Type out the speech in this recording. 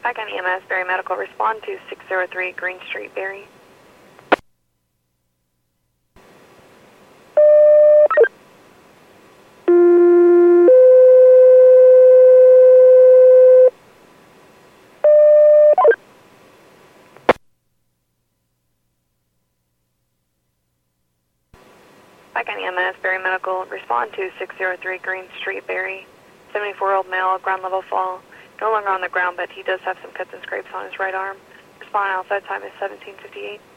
County EMS, Berry Medical, respond to 603 Green Street, Berry. County EMS, Berry Medical, respond to 603 Green Street, Berry. 74-year-old male, ground level fall. No longer on the ground, but he does have some cuts and scrapes on his right arm. Respond outside time is 1758.